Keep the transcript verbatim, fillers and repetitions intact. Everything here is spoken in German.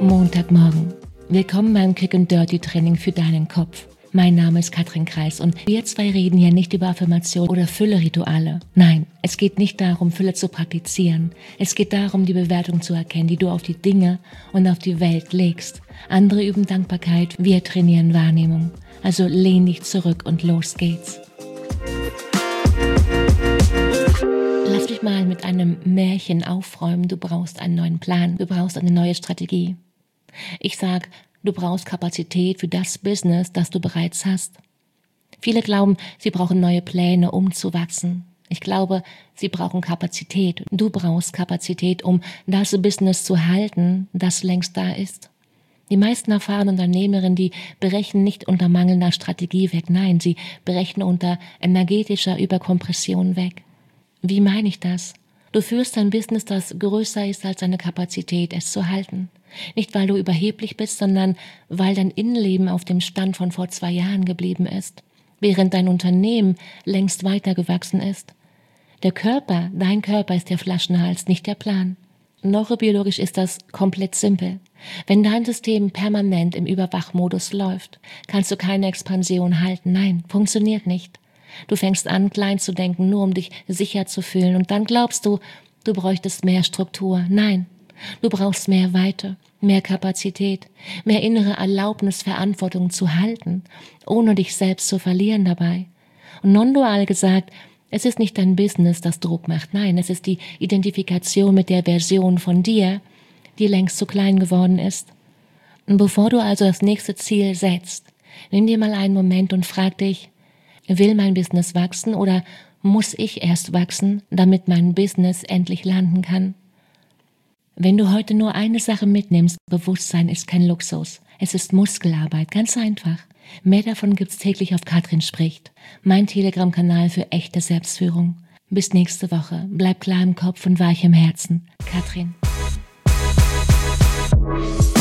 Montagmorgen. Willkommen beim Quick and Dirty Training für deinen Kopf. Mein Name ist Katrin Kreis und wir zwei reden hier nicht über Affirmation oder Fülle-Rituale. Nein, es geht nicht darum, Fülle zu praktizieren. Es geht darum, die Bewertung zu erkennen, die du auf die Dinge und auf die Welt legst. Andere üben Dankbarkeit, wir trainieren Wahrnehmung. Also lehn dich zurück und los geht's. Lass dich mal mit einem Märchen aufräumen. Du brauchst einen neuen Plan, du brauchst eine neue Strategie. Ich sag, du brauchst Kapazität für das Business, das du bereits hast. Viele glauben, sie brauchen neue Pläne, um zu wachsen. Ich glaube, sie brauchen Kapazität. Du brauchst Kapazität, um das Business zu halten, das längst da ist. Die meisten erfahrenen Unternehmerinnen, die berechnen nicht unter mangelnder Strategie weg. Nein, sie berechnen unter energetischer Überkompression weg. Wie meine ich das? Du führst ein Business, das größer ist als deine Kapazität, es zu halten. Nicht, weil du überheblich bist, sondern weil dein Innenleben auf dem Stand von vor zwei Jahren geblieben ist, während dein Unternehmen längst weitergewachsen ist. Der Körper, dein Körper ist der Flaschenhals, nicht der Plan. Neurobiologisch ist das komplett simpel. Wenn dein System permanent im Überwachmodus läuft, kannst du keine Expansion halten. Nein, funktioniert nicht. Du fängst an, klein zu denken, nur um dich sicher zu fühlen. Und dann glaubst du, du bräuchtest mehr Struktur. Nein, du brauchst mehr Weite, mehr Kapazität, mehr innere Erlaubnis, Verantwortung zu halten, ohne dich selbst zu verlieren dabei. Und non-dual gesagt, es ist nicht dein Business, das Druck macht. Nein, es ist die Identifikation mit der Version von dir, die längst zu klein geworden ist. Und bevor du also das nächste Ziel setzt, nimm dir mal einen Moment und frag dich, will mein Business wachsen oder muss ich erst wachsen, damit mein Business endlich landen kann? Wenn du heute nur eine Sache mitnimmst, Bewusstsein ist kein Luxus. Es ist Muskelarbeit, ganz einfach. Mehr davon gibt's täglich auf Katrin spricht, mein Telegram-Kanal für echte Selbstführung. Bis nächste Woche. Bleib klar im Kopf und weich im Herzen. Katrin.